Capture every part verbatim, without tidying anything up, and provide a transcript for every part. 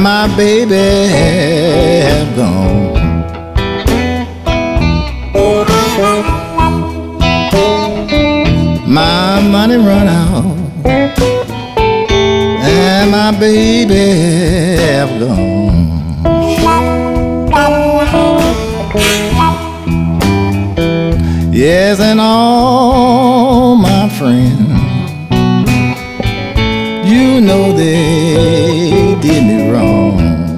my baby have gone. My money run out, and my baby have gone. Yes, and all my friends, you know they did me wrong.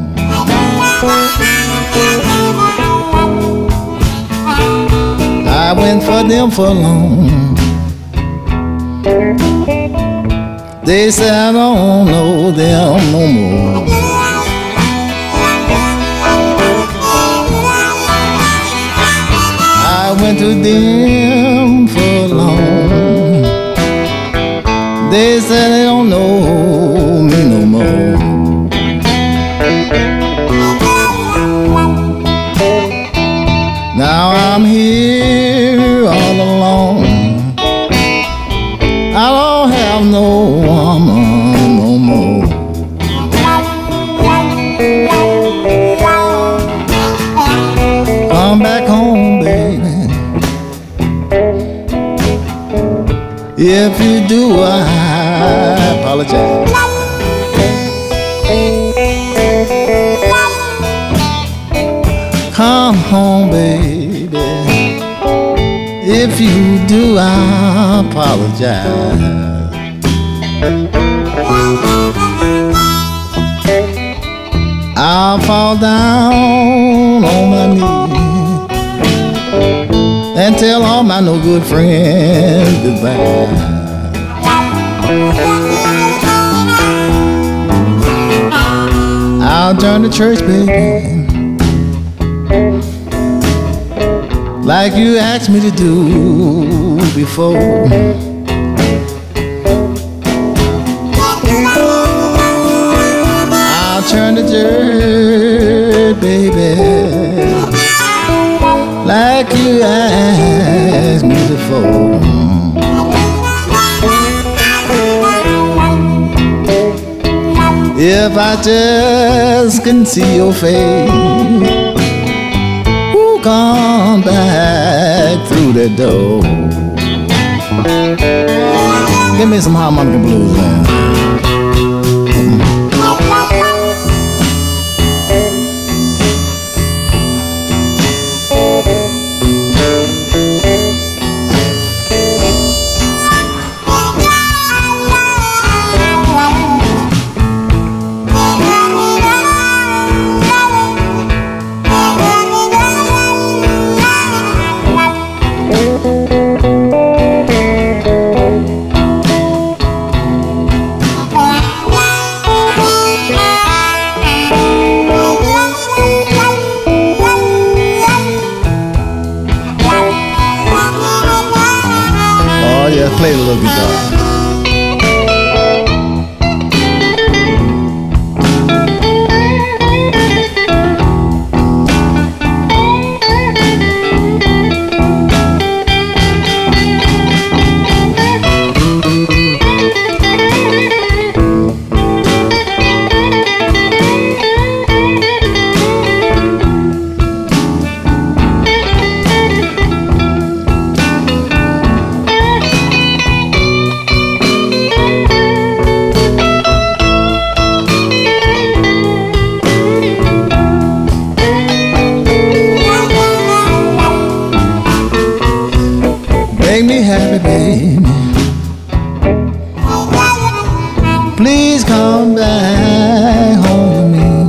I went for them for long. They said I don't know them no more. I went to them for long. They said they don't know me no more. Now I'm here all alone. I don't have no woman no more. Come back home, baby. If you do, I apologize. Come home, baby. If you do, I apologize. I'll fall down on my knees and tell all my no good friends goodbye. I'll turn to church, baby, like you asked me to do before. I'll turn to church, baby, like you asked me before. If I just can see your face, who come back through the door? Give me some harmonica blues, man. Play the little guitar. Make me happy, baby. Please come back home to me.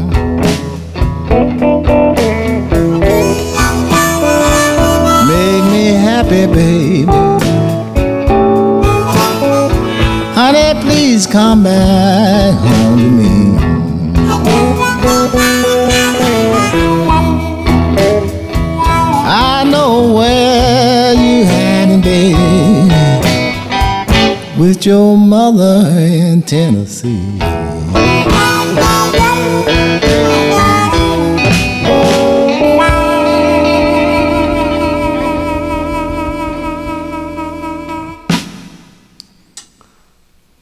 Make me happy, baby. Honey, please come back home to me. I know where you had been with your mother in Tennessee.